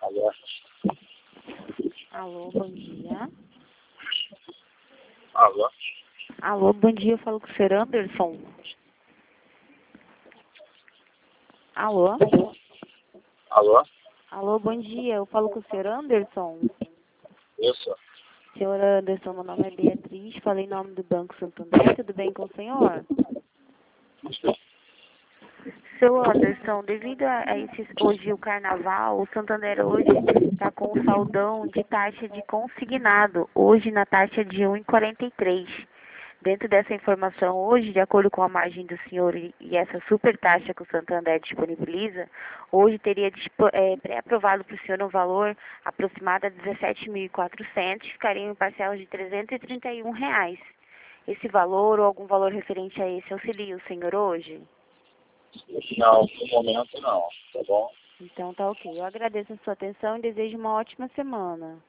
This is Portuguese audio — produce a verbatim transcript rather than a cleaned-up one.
Alô? Alô, bom dia. Alô? Alô, bom dia, eu falo com o senhor Anderson. Alô? Alô? Alô, bom dia, eu falo com o senhor Anderson. Isso. Senhor Anderson, meu nome é Beatriz, falei em nome do Banco Santander, tudo bem com o senhor? Seu Anderson, devido a a esse, hoje o carnaval, o Santander hoje está com um saldão de taxa de consignado, hoje na taxa de um vírgula quarenta e três. Dentro dessa informação, hoje, de acordo com a margem do senhor e, e essa super taxa que o Santander disponibiliza, hoje teria é, pré-aprovado para o senhor um valor aproximado a dezessete mil e quatrocentos, ficariam em parcelas de trezentos e trinta e um reais. Esse valor ou algum valor referente a esse auxilia o senhor hoje? Não, no momento não, tá bom? Então tá ok. Eu agradeço a sua atenção e desejo uma ótima semana.